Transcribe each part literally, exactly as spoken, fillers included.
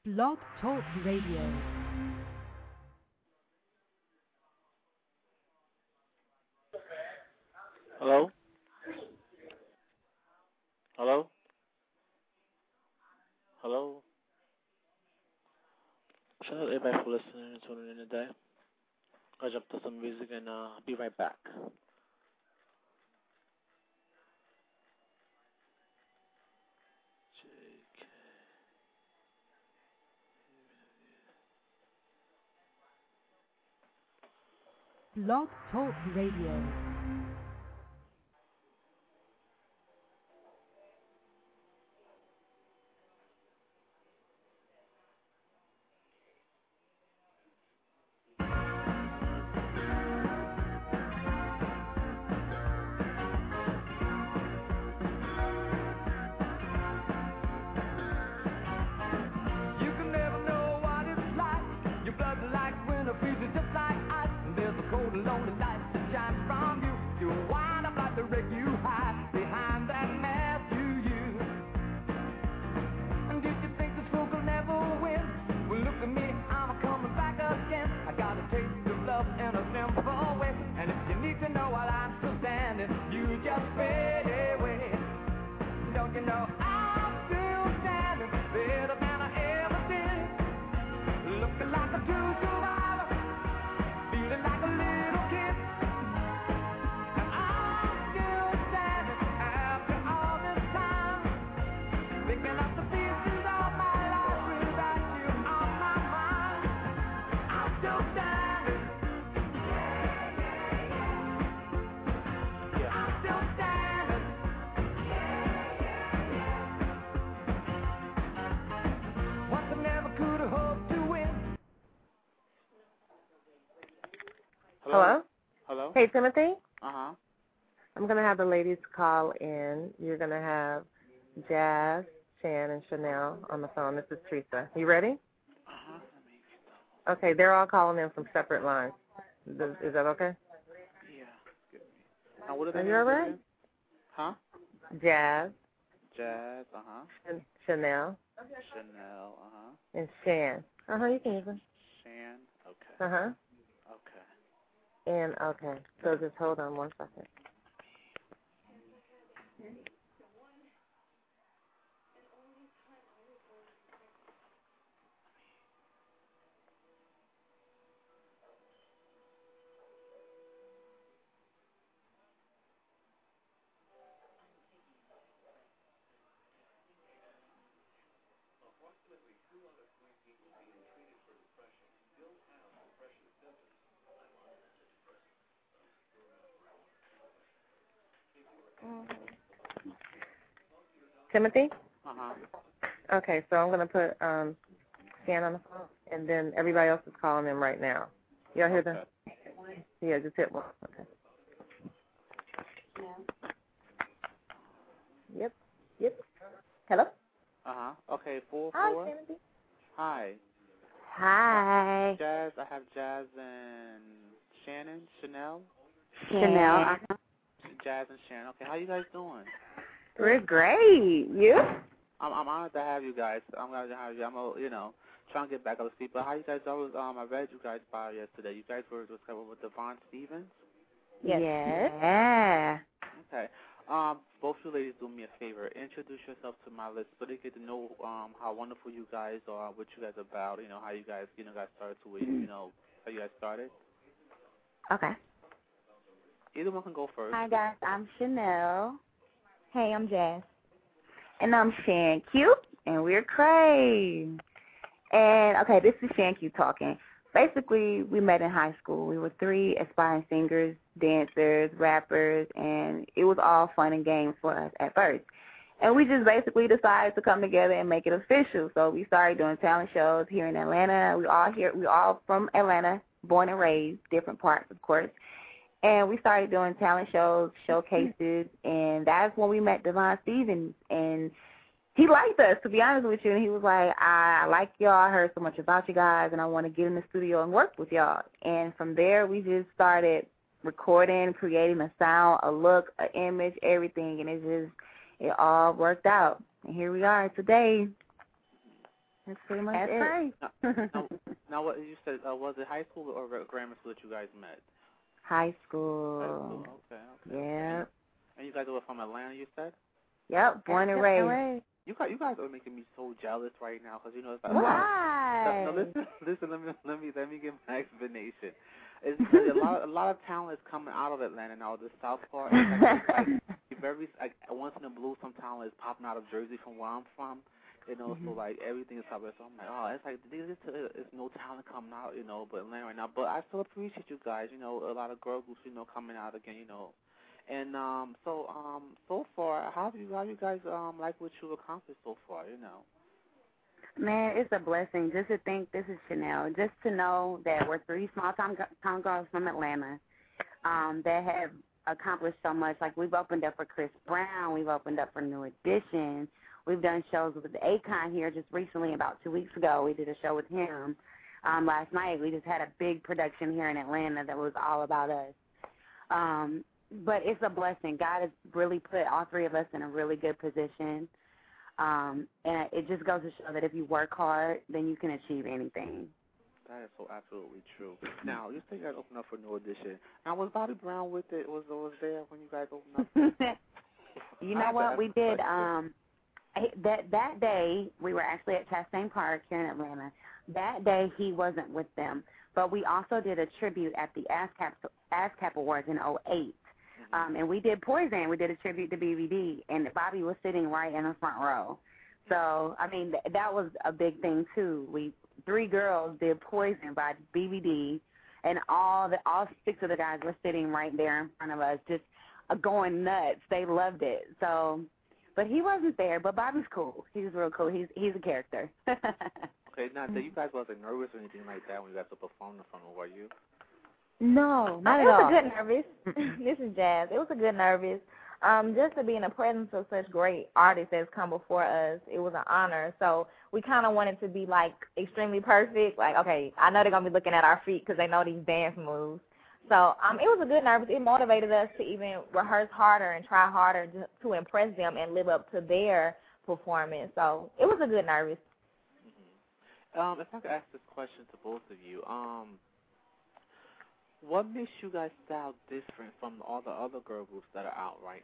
Blog Talk Radio. Hello? Hello? Hello? Shout out to everybody for listening and tuning in today. I'll jump to some music and uh, be right back. Blog Talk Radio. Hello? Hello? Hello? Hey, Timothy? Uh-huh. I'm going to have the ladies call in. You're going to have Jazz, Shan, and Chanel on the phone. This is Teresa. You ready? Uh-huh. Okay, they're all calling in from separate lines. Is, is that okay? Yeah. Good. Now, what are the Are you names all right? again? Huh? Jazz, Jazz, uh-huh. Ch- Chanel, Chanel, uh-huh. and Shan. Uh-huh, you can use them. Shan, okay. Uh-huh. Okay. And, okay, so just hold on one second. Timothy? Uh-huh. Okay, so I'm going to put um, Shan on the phone, and then everybody else is calling in right now. Y'all hear Okay. them? Yeah, just hit one. Okay. Yep. Yep. Hello? Uh-huh. Okay, four, Hi, four. Timothy. Hi. Hi. Jazz, I have Jazz and Shannon, Chanel. Chanel. Uh-huh. Jazz and Shannon. Okay, how you guys doing? We're great. You? I'm I'm honored to have you guys. I'm glad to have you. I'm a, you know trying to get back up to speed. But how you guys? I was um I read you guys bio yesterday. You guys were discovered with Devon Stevens. Yes. yes. Yeah. Okay. Um, both you ladies, do me a favor. Introduce yourself to my list, so they get to know um how wonderful you guys are, what you guys are about. You know how you guys you know got started to it. You know how you guys started. Okay. Either one can go first. Hi, guys. I'm Chanel. Hey, I'm Jazz. And I'm Shan Q, and we're Cray. And, okay, this is Shan Q talking. Basically, we met in high school. We were three aspiring singers, dancers, rappers, and it was all fun and games for us at first. And we just basically decided to come together and make it official. So we started doing talent shows here in Atlanta. We all here. We all from Atlanta, born and raised, different parts, of course. And we started doing talent shows, showcases, and that's when we met Devon Stevens. And he liked us, to be honest with you. And he was like, I, I like y'all. I heard so much about you guys, and I want to get in the studio and work with y'all. And from there, we just started recording, creating a sound, a look, an image, everything. And it just, it all worked out. And here we are today. That's pretty much That's it. right. Now, now, now, what you said, uh, was it high school or grammar school that you guys met? High school. High school, okay, okay. Yeah. Okay. And you guys were from Atlanta, you said? Yep, born and raised. You guys, you guys are making me so jealous right now because you know it's like Why? No, no, listen, listen. Let me, let me, let me give my explanation. It's a lot, a lot of talent is coming out of Atlanta now. The South part, it's like, it's like very, like once in a blue, some talent is popping out of Jersey from where I'm from. You know, mm-hmm. so like everything is popping. So I'm like, oh, it's like there's, there's no talent coming out, you know, but Atlanta right now. But I still appreciate you guys. You know, a lot of girl groups, you know, coming out again. You know. And um, so um, so far, how do you how you guys um like what you've accomplished so far? You know. Man, it's a blessing just to think this is Chanel. Just to know that we're three small town town girls from Atlanta um, that have accomplished so much. Like we've opened up for Chris Brown, we've opened up for New Edition. We've done shows with Akon here just recently, about two weeks ago. We did a show with him um, last night. We just had a big production here in Atlanta that was all about us. Um, But it's a blessing. God has really put all three of us in a really good position. Um, and it just goes to show that if you work hard, then you can achieve anything. That is so absolutely true. Now, you say you guys opened up for New Edition. Now, was Bobby Brown with it? Was was there when you guys opened up? You know what? We did. Um, that that day, we were actually at Chastain Park here in Atlanta. That day, he wasn't with them. But we also did a tribute at the ASCAP, ASCAP Awards in oh eight. Um, and we did Poison. We did a tribute to B B D, and Bobby was sitting right in the front row. So, I mean, th- that was a big thing, too. We three girls did Poison by B B D, and all the all six of the guys were sitting right there in front of us, just uh, going nuts. They loved it. So, but he wasn't there, but Bobby's cool. He's real cool. He's he's a character. Okay, now, so you guys wasn't nervous or anything like that when you guys were performing in front of, were you? No, not it at all. It was a good nervous. This is Jazz. It was a good nervous. Um, just to be in the presence of such great artists that's come before us, it was an honor. So we kind of wanted to be, like, extremely perfect. Like, okay, I know they're going to be looking at our feet because they know these dance moves. So um, it was a good nervous. It motivated us to even rehearse harder and try harder to, to impress them and live up to their performance. So it was a good nervous. Mm-hmm. Um, if I could ask this question to both of you, um, what makes you guys sound different from all the other girl groups that are out right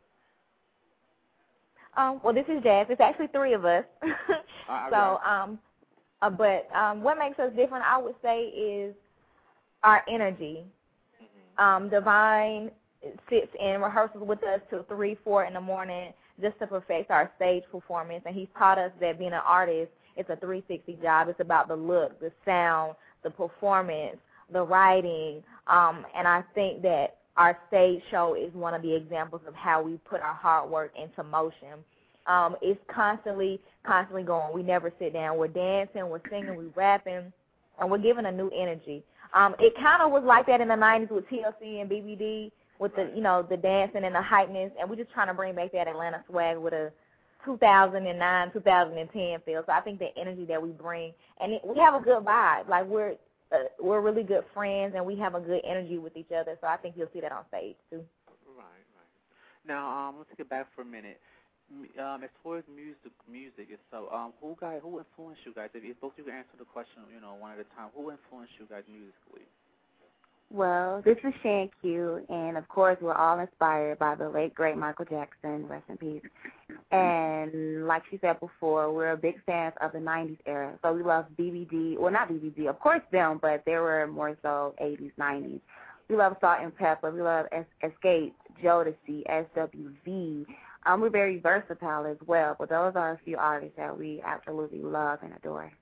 now? Um, well, this is Jazz. It's actually three of us. uh, so, um, uh, but um, what makes us different, I would say, is our energy. Mm-hmm. Um, Divine sits in rehearsals with us till three, four in the morning just to perfect our stage performance, and he's taught us that being an artist, it's a three sixty job. It's about the look, the sound, the performance, the writing, um, and I think that our stage show is one of the examples of how we put our hard work into motion. Um, it's constantly, constantly going. We never sit down. We're dancing, we're singing, we're rapping, and we're giving a new energy. Um, it kind of was like that in the nineties with T L C and B B D, with the, you know, the dancing and the hypeness, and we're just trying to bring back that Atlanta swag with a two thousand nine, two thousand ten feel. So I think the energy that we bring, and it, we have a good vibe. Like we're Uh, we're really good friends, and we have a good energy with each other, so I think you'll see that on stage, too. Right, right. Now, um, let's get back for a minute. Um, as far as music, music itself, um, who guy, who influenced you guys? If you both you can answer the question, you know, one at a time. Who influenced you guys musically? Well, this is Shan Q, and of course, we're all inspired by the late, great Michael Jackson, rest in peace. And like she said before, we're a big fans of the nineties era. So we love B B D, well, not B B D, of course them, but they were more so eighties, nineties. We love Salt and Pepper. We love es- Escape, Jodeci, S W V. Um, we're very versatile as well, but those are a few artists that we absolutely love and adore.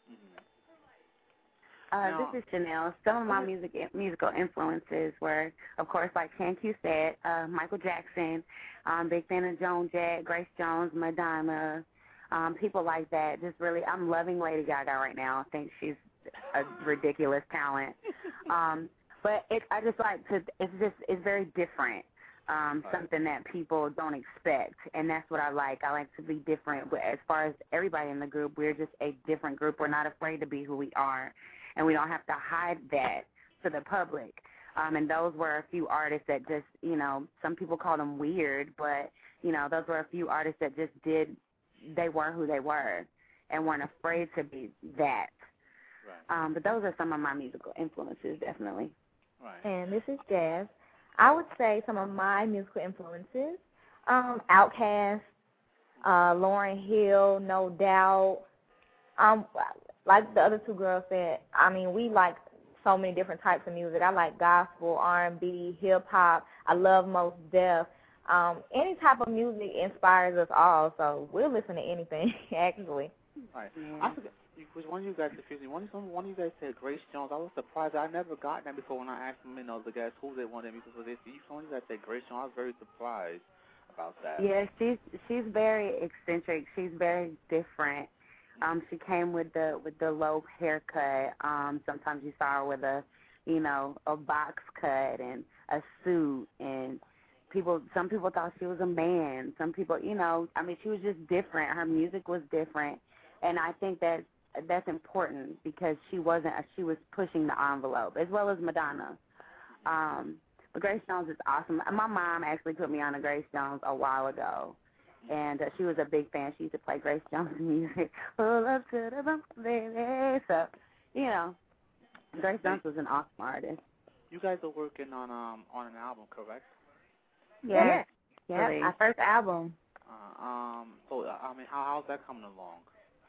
Uh, No. This is Chanel. Some of my music musical influences were, of course, like Shan Q said, uh, Michael Jackson, um, big fan of Joan Jett, Grace Jones, Madonna, um, people like that. Just really, I'm loving Lady Gaga right now. I think she's a ridiculous talent. Um, but it, I just like to, it's just, it's very different, um, right. Something that people don't expect, and that's what I like. I like to be different. But as far as everybody in the group, we're just a different group. We're not afraid to be who we are. And we don't have to hide that to the public. Um, and those were a few artists that just, you know, some people call them weird, but, you know, those were a few artists that just did, they were who they were. and weren't afraid to be that. Right. Um, but those are some of my musical influences, definitely. Right. And this is Jazz. I would say some of my musical influences, um, Outkast, uh, Lauryn Hill, No Doubt. Um, like the other two girls said, I mean, we like so many different types of music. I like gospel, R and B, hip-hop. I love Mos Def. Um, any type of music inspires us all, so we'll listen to anything, actually. Right. Yeah. I forget, was one of you guys confused me. One, of- one of you guys said Grace Jones. I was surprised. I never got that before when I asked them, you know, the guys who they wanted me to. They, one of you guys said Grace Jones. I was very surprised about that. Yeah, she's she's very eccentric. She's very different. Um, she came with the with the low haircut. Um, sometimes you saw her with a, you know, a box cut and a suit, and people. Some people thought she was a man. Some people, you know, I mean, she was just different. Her music was different, and I think that that's important because she wasn't. She was pushing the envelope as well as Madonna. Um, but Grace Jones is awesome. My mom actually put me on to Grace Jones a while ago. And uh, she was a big fan. She used to play Grace Jones music. Pull up to the bump, baby. So, you know, Grace Jones was an awesome artist. You guys are working on um on an album, correct? Yeah. Yeah, Really. our first album. Uh, um. So uh, I mean, how how's that coming along?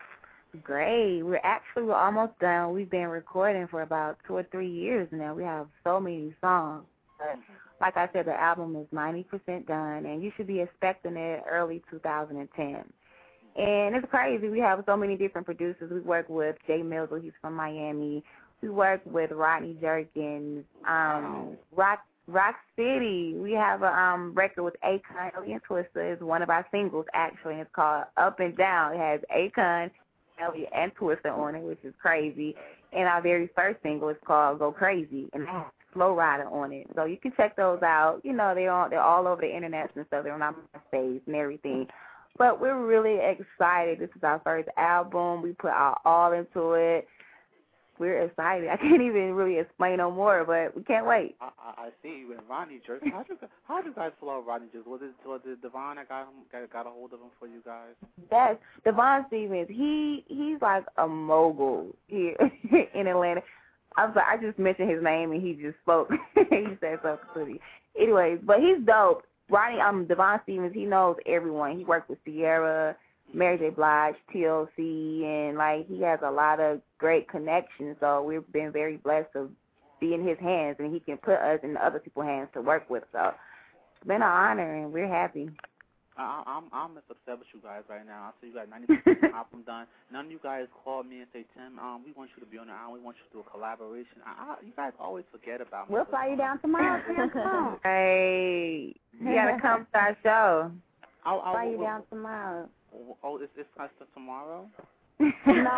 Great. We're actually we're almost done. We've been recording for about two or three years now. We have so many songs. But like I said, the album is ninety percent done, and you should be expecting it early two thousand ten. And it's crazy. We have so many different producers. We work with Jay Millsle. He's from Miami. We work with Rodney Jerkins, um, Rock Rock City. We have a um, record with Akon. Elliot Twister is one of our singles, actually. It's called Up and Down. It has Akon, Elliot, and Twister on it, which is crazy. And our very first single is called Go Crazy, and it has Flow Rider on it. So you can check those out. You know, they're all, they're all over the internet and stuff. They're on our MySpace and everything. But we're really excited. This is our first album. We put our all into it. We're excited. I can't even really explain no more, but we can't wait. I, I, I see you and Rodney Jerkins. How do how do you guys follow Rodney Jerkins? Was it was it Devon that got him got, got a hold of him for you guys? That's Devon Stevens. He he's like a mogul here in Atlanta. I'm sorry, I just mentioned his name and he just spoke. He said something to me. Anyways, but he's dope. Rodney, um, Devon Stevens, he knows everyone. He worked with Sierra, Mary J. Blige, T L C, and like he has a lot of great connections. So we've been very blessed to be in his hands, and he can put us in the other people's hands to work with. So it's been an honor, and we're happy. I, I'm I'm as upset with you guys right now. I see you got ninety percent of the album done. None of you guys called me and say, Tim, um, we want you to be on the album. We want you to do a collaboration. I, I, you guys always forget about me. We'll fly you down tomorrow. Tim, come on. Hey, you gotta come to our show. I'll, I'll, Fly you we'll, down tomorrow. Oh, is this tomorrow? No,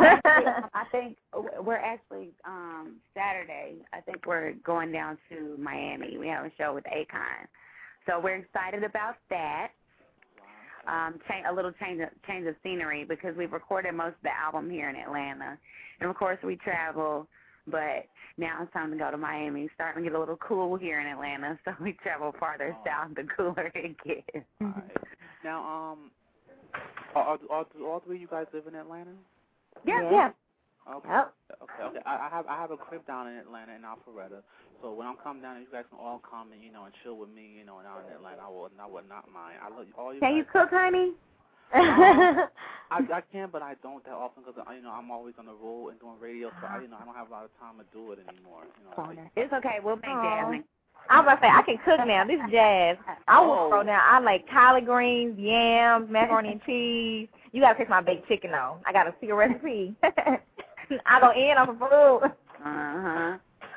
I think we're actually um Saturday. I think we're going down to Miami. We have a show with Akon, so we're excited about that. Um, change, a little change of, change of scenery because we've recorded most of the album here in Atlanta, and of course we travel. But now it's time to go to Miami. It's starting to get a little cool here in Atlanta, so we travel farther Oh. south the cooler it gets. All right. Now, um, are, are, are all three of you guys live in Atlanta? Yeah, Yeah. yeah. Okay. Yep. Okay. Okay. I, I have I have a crib down in Atlanta in Alpharetta. So when I'm coming down, you guys can all come and you know and chill with me, you know, and down in Atlanta. I would I would not mind. I love you, all you. Can guys. you cook, honey? Um, I I can, but I don't that often because you know I'm always on the road and doing radio, so I you know I don't have a lot of time to do it anymore. You know. Like, It's okay. We'll make Aw. Jasmine. I was about to say, I can cook now. This is Jazz. I will Oh. throw down. I like collard greens, yams, macaroni and cheese. You got to taste my baked chicken, though. I got a secret recipe. I go in on the food. Uh-huh.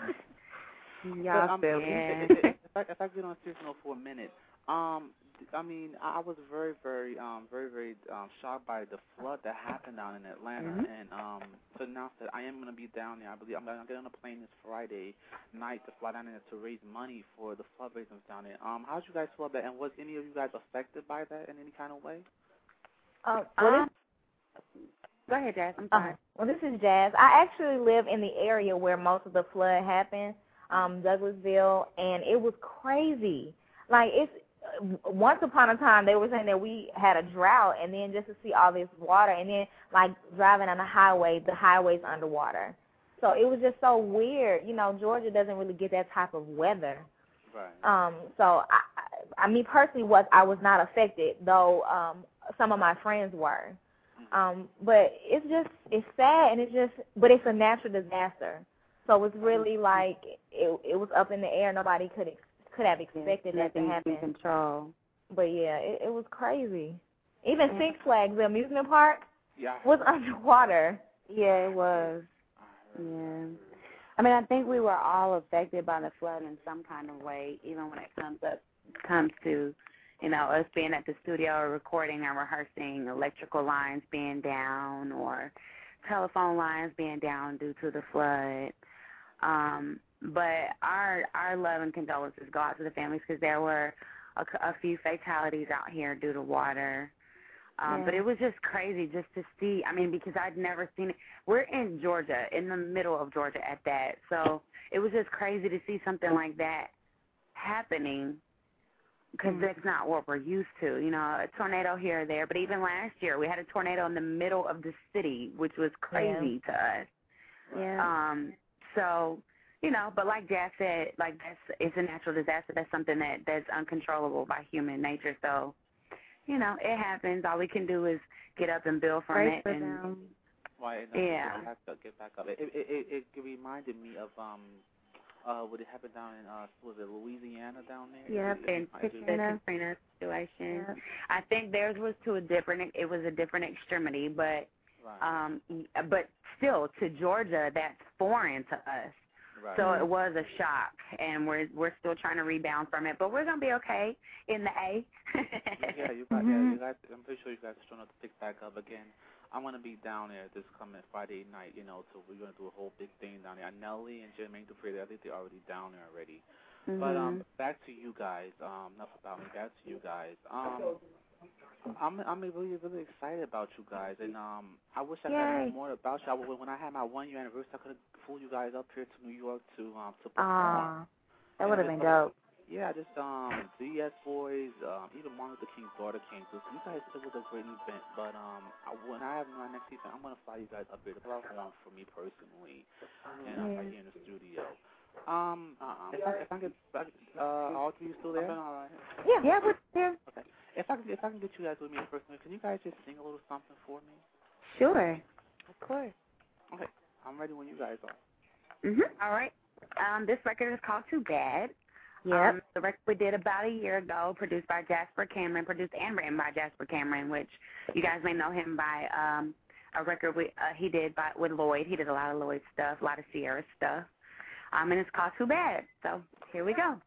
But, Y'all um, feel if, it. if, if, I, if I get on serious note for a minute, um, I mean, I was very, very, um, very, very um, shocked by the flood that happened down in Atlanta, Mhm. and um, to announce that I am going to be down there. I believe I'm going to get on a plane this Friday night to fly down there to raise money for the flood victims down there. Um, how did you guys feel about that, and was any of you guys affected by that in any kind of way? Uh, well, Um, go ahead, Jazz. I'm Uh, sorry. well, this is Jazz. I actually live in the area where most of the flood happened, um, Douglasville, and it was crazy. Like, it's once upon a time they were saying that we had a drought, and then just to see all this water, and then like driving on the highway, the highway's underwater. So it was just so weird. You know, Georgia doesn't really get that type of weather. Right. Um. So I, I, I mean, personally, was I was not affected, though. Um. Some of my friends were. Um. But it's just it's sad, and it's just, but it's a natural disaster. So it's really like it. It was up in the air. Nobody could could have expected yeah, that to happen. In control. But yeah, it, it was crazy. Even yeah. Six Flags, the amusement park, yeah. was underwater. Yeah, it was. Yeah. I mean, I think we were all affected by the flood in some kind of way, even when it comes up comes to, you know, us being at the studio or recording and rehearsing, electrical lines being down or telephone lines being down due to the flood. Um, but our our love and condolences go out to the families because there were a, a few fatalities out here due to water. Um, yeah. But it was just crazy just to see. I mean, because I'd never seen it. We're in Georgia, in the middle of Georgia at that. So it was just crazy to see something like that happening because mm-hmm. that's not what we're used to. You know, a tornado here or there. But even last year, we had a tornado in the middle of the city, which was crazy yeah. to us. Yeah. Um. So, you know, but like Jazz said, like that's it's a natural disaster. That's something that that's uncontrollable by human nature. So, you know, it happens. All we can do is get up and build from Pray it. For and them. Why? No, yeah. I have to get back up. It it, it it reminded me of um uh what it happened down in uh was it Louisiana down there? Yep, and Katrina Katrina situation. Yep. I think theirs was to a different. It was a different extremity, but right. um, but still to Georgia, that's foreign to us. Right. So it was a shock, and we're we're still trying to rebound from it, but we're gonna be okay in the A. yeah, you got. Mm-hmm. Yeah, you guys. I'm pretty sure you guys are trying to pick back up again. I'm gonna be down there this coming Friday night. You know, so we're gonna do a whole big thing down there. Nelly and Jermaine Dupri, I think they're already down there already. Mm-hmm. But um, back to you guys. Um, enough about me. Back to you guys. Um. I'm I'm really really excited about you guys, and um I wish I Yay. could know more about you. I, when I had my one year anniversary, I could have flew you guys up here to New York to um to perform. Ah, that would have been dope. Yeah, just um the S Boys, um even Martin Luther King's daughter came through. So you guys, it was a great event. But um I, when I have my next event, I'm gonna fly you guys up here to perform for me personally, and I'm right here in the studio. Um, uh-uh. if I if I could, uh, all three still there? All right. Yeah, yeah, we're here. Okay. If I can, if I can get you guys with me personally, can you guys just sing a little something for me? Sure. Of course. Okay. I'm ready when you guys are. Mhm. All right. Um, this record is called Too Bad. Yeah. Um, the record we did about a year ago, produced by Jasper Cameron, produced and written by Jasper Cameron, which you guys may know him by um, a record we, uh, he did by with Lloyd. He did a lot of Lloyd stuff, a lot of Sierra stuff. Um, and it's called Too Bad. So here we go.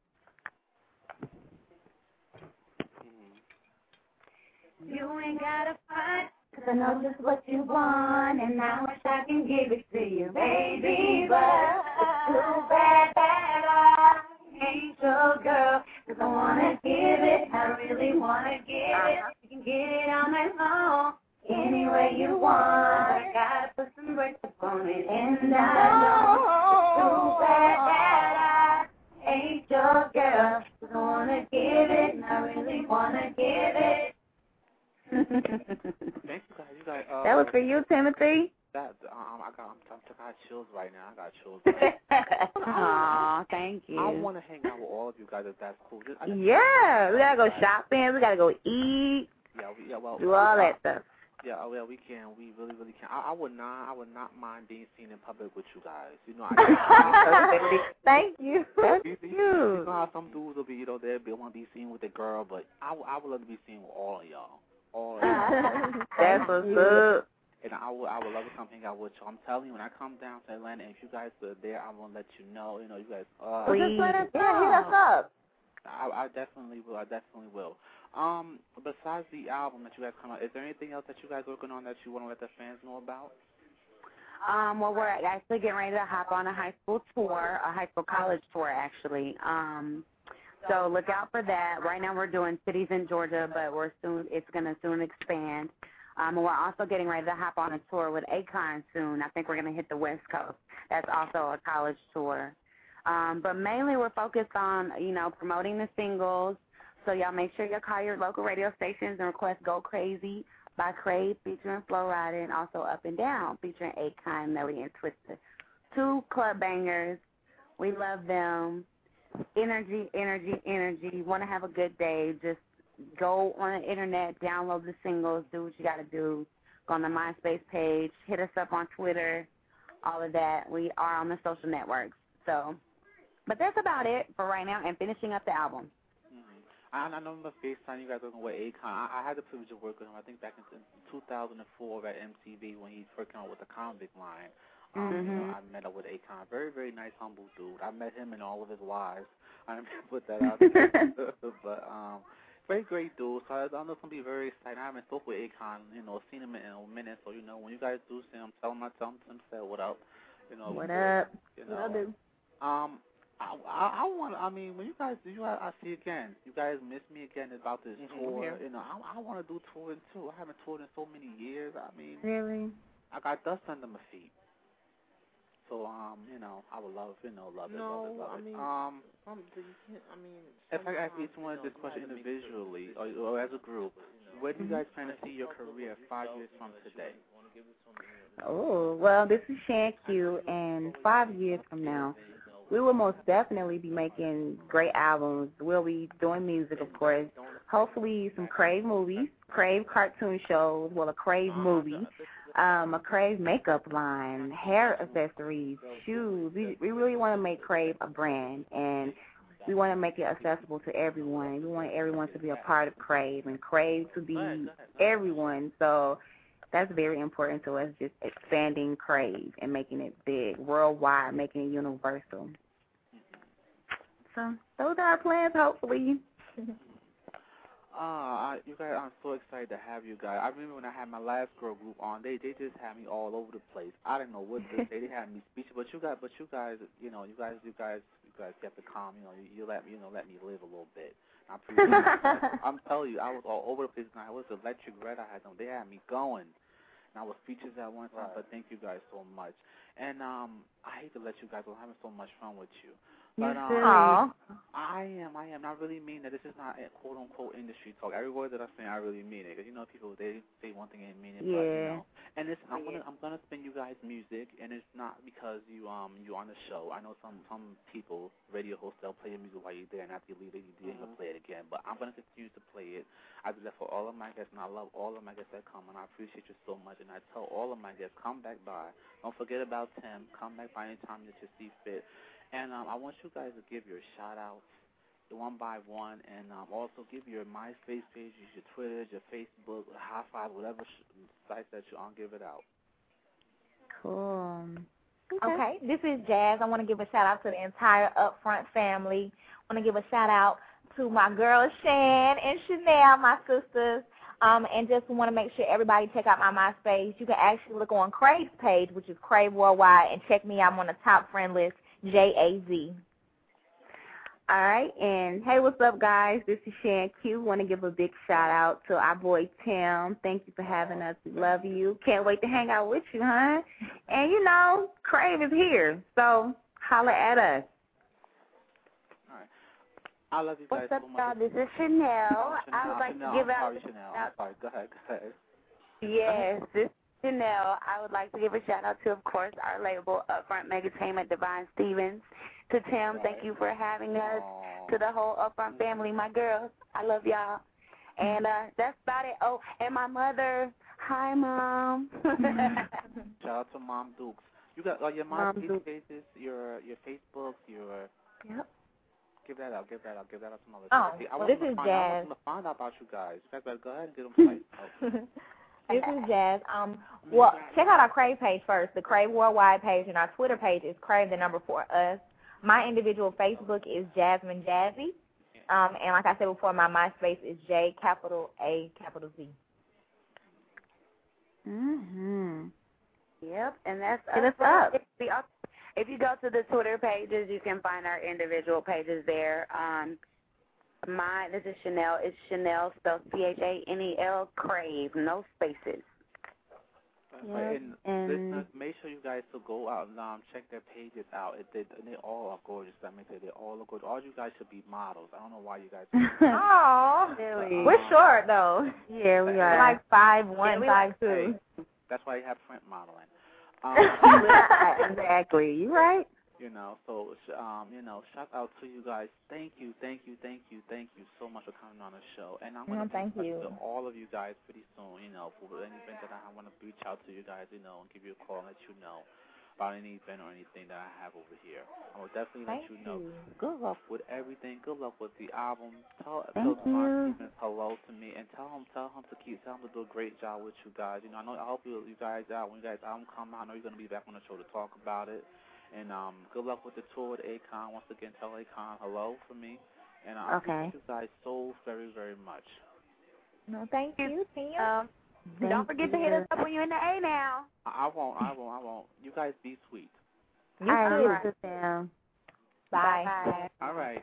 You ain't gotta fight, 'cause I know just what you want, and I wish I can give it to you, baby, but it's too bad that I ain't your girl, 'cause I wanna give it, I really wanna give it, you can get it all night long, any way you want, I gotta put some brakes up on it, and I know it's too bad that I ain't your girl, 'cause I wanna give it, and I really wanna give it. Thank you guys. You guys. Uh, That was for you, Timothy. That um, I got. I'm, I'm, I got chills right now. I got chills. Right Aw, thank you. I want to hang out with all of you guys. If that's cool. Just, I just, Yeah, we gotta go shopping. We gotta go eat. Yeah, we, yeah. Well, do all we, that stuff. Yeah, oh, yeah, we can. We really, really can. I, I would not. I would not mind being seen in public with you guys. You know, I. Thank you. That's you, cute. You know how some dudes will be, you know, they want to be seen with a girl, but I, I would love to be seen with all of y'all. All of y'all. That's what's up. And I would, I would love to come hang out with you. I'm telling you, when I come down to Atlanta, and if you guys are there, I'm gonna let you know. You know, you guys. Uh, well, just let us know. Yeah, hit us up. I, I definitely will. I definitely will. Um, besides the album that you guys come out, is there anything else that you guys are working on that you want to let the fans know about? Um, well, we're actually getting ready to hop on a high school tour, a high school college tour, actually. Um, so look out for that. Right now we're doing cities in Georgia, but we're soon. It's going to soon expand. Um, and we're also getting ready to hop on a tour with Akon soon. I think we're going to hit the West Coast. That's also a college tour. Um, but mainly we're focused on, you know, promoting the singles, So y'all make sure you call your local radio stations and request Go Crazy by Crave featuring Flo Rida, and also Up and Down featuring Akon, Melly, and Twister. Two club bangers. We love them. Energy, energy, energy. Want to have a good day, just go on the internet, download the singles, do what you got to do. Go on the MySpace page, hit us up on Twitter, all of that. We are on the social networks. So, but that's about it for right now, and finishing up the album. Mm-hmm. I, I know the FaceTime you guys working with Akon. I, I had the privilege of working with him, I think, back in two thousand four at M T V when he first came out with the Convict line. Um, Mm-hmm. you know, I met up with Akon. Very, very nice, humble dude. I met him and all of his wives. I didn't put that out there. But, um, very great dude. So I, I know it's going to be very exciting. I haven't spoken with Akon, you know, seen him in a minute. So, you know, when you guys do see him, tell him I tell him to say what up. You know, What before, up? You know, Will do. Um, I, I, I want. I mean, when you guys do, you I, I see again. You guys miss me again about this Mm-hmm. tour. Yeah. You know, I, I want to do touring too. I haven't toured in so many years. I mean, Really? I got dust under my feet. So, um, you know, I would love, you know, love it, No, love it, love I it. mean, um, some, you can't, I mean, if I ask sometimes, each one you of know, this you question have to make individually or, certain or as a group, where do you Mhm. guys plan to see your career five years from today? Oh, well, this is Shan Q, and five years from now, we will most definitely be making great albums. We'll be doing music, of course. Hopefully some Crave movies, Crave cartoon shows, well, a Crave movie, um, a Crave makeup line, hair accessories, shoes. We, we really want to make Crave a brand, and we want to make it accessible to everyone. We want everyone to be a part of Crave, and Crave to be everyone. So that's very important to us, just expanding Crave and making it big, worldwide, making it universal. So those are our plans, hopefully. Uh, I, you guys, I'm so excited to have you guys. I remember when I had my last girl group on, they they just had me all over the place. I didn't know what to say. They had me speechless. But you guys, but you guys, you know, you guys, you guys, you guys kept it calm. You know, you, you let me, you know, let me live a little bit. I appreciate it. I'm telling you, I was all over the place. And I was electric red. I had them. They had me going. And I was speechless at one time. But thank you guys so much. And um, I hate to let you guys go. I'm having so much fun with you. But um, Aw. I am, I am. I really mean that. This is not a quote unquote industry talk. Every word that I say, I really mean it. Because you know, people they say one thing and mean it, Yeah. but you know. And listen, I'm gonna I'm gonna spin you guys music, and it's not because you um you on the show. I know some some people, radio hosts, they'll play your music while you're there, and after you leave, you ain't gonna play it again. But I'm gonna continue to play it. I do that for all of my guests, and I love all of my guests that come, and I appreciate you so much. And I tell all of my guests, come back by. Don't forget about Tim. Come back by any time that you see fit. And um, I want you guys to give your shout-outs one by one, and um, also give your MySpace pages, your Twitter, your Facebook, High Five, whatever sh- sites that you're on, give it out. Cool. Okay, this is Jazz. I want to give a shout out to the entire Upfront family. I want to give a shout out to my girls Shan and Chanel, my sisters, um, and just want to make sure everybody check out my MySpace. You can actually look on Crave's page, which is Crave Worldwide, and check me out. I'm on the top friend list, J A Z. All right, and hey, what's up, guys? This is Shan Q. Want to give a big shout out to our boy Tim. Thank you for having us. We love you. Can't wait to hang out with you, huh? And you know, Crave is here, so holla at us. All right. I love you guys What's up, so much. y'all? This is Chanel. Oh, Chanel. I would like Chanel. to give I'm out. sorry, Chanel. I'm sorry. Go ahead. Go ahead. Yes, this is Chanel. I would like to give a shout out to, of course, our label, Upfront Megatainment, Divine Stevens. To Tim, Right. thank you for having us. Aww. To the whole Upfront family, my girls, I love y'all. And uh, that's about it. Oh, and my mother. Hi, Mom. Shout out to Mom Dukes. You got uh, your Mom MySpace Dukes. pages, your your Facebook, your. Yep. Give that out. Give that out. Give that out to my Oh, listeners. I well, want this them to is find, I want Jazz. them to find out about you guys. You guys better go ahead and get them right. This is Jazz. Um, well, check out our Crave page first. The Crave Worldwide page, and our Twitter page is Crave the number for us. My individual Facebook is Jasmine Jazzy, um, and like I said before, my MySpace is J capital A capital Z. Mhm. Yep, and that's Hit us up. If you, if you go to the Twitter pages, you can find our individual pages there. Um, mine, this is Chanel. It's Chanel, spelled C H A N E L, Crave, no spaces. Right. Yep. And, And listeners, make sure you guys to go out and um, check their pages out. It, they, and they all are gorgeous. Let me say, they all are gorgeous. All you guys should be models. I don't know why you guys. Aww. really, We're short though. yeah, we We're are. like five one, Yeah, five two. Hey, that's why you have print modeling. Um, Exactly. You right? You know, so um, you know, shout out to you guys. Thank you, thank you, thank you, thank you so much for coming on the show. And I'm gonna No, thank be you. to all of you guys pretty soon. You know, for any event that I want to reach out to you guys, you know, and give you a call and let you know about any event or anything that I have over here. I will definitely Thank let you know. you. Good luck with everything. Good luck with the album. Tell Thank tell Devon you. Stevens hello to me, and tell him tell him to keep tell him to do a great job with you guys. You know, I know I hope you you guys out when you guys album come out. I know you're gonna be back on the show to talk about it. And um, good luck with the tour with Akon. Once again, tell Akon hello for me. And I Okay. appreciate you guys so very, very much. No, thank you, Tia. Um, Don't thank forget to you. hit us up when you're in the A now. I, I won't, I won't, I won't. You guys be sweet. You All too. right, sit down. Bye. Bye. All right.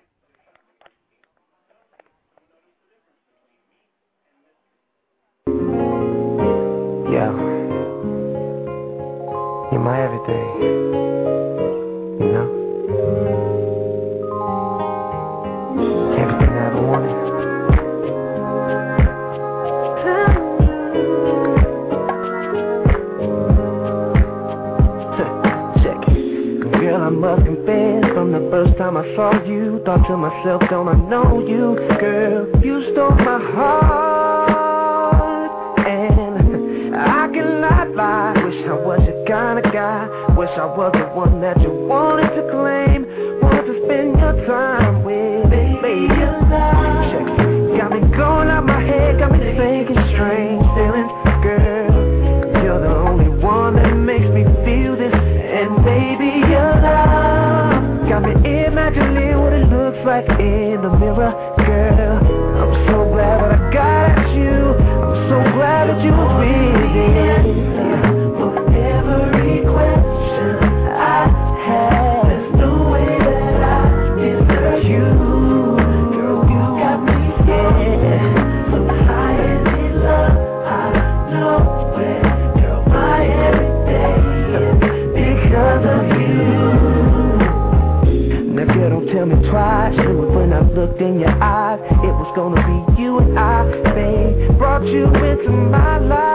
Yeah. You're my everything. You know? Everything I ever wanted. Check it. Girl, I must confess, from the first time I saw you, thought to myself, don't I know you? Girl, you stole my heart, and I cannot lie. Wish I was your kind of guy. Wish I was the one that you wanted to claim, wanted to spend your time with. Baby, check it. Got me going out my head, got me thinking strange feelings. Girl, you're the only one that makes me feel this. And baby, your love got me imagining what it looks like in the mirror. Girl, I'm so glad that I got you. I'm so glad that you was with me. For every question I had, there's no way that I deserve you. Girl, you got me, yeah, so high in love. I know it, girl, my everything because of you. Now girl, don't tell me twice. Knew it when I looked in your eyes. It was gonna be you and I, babe. Brought you into my life.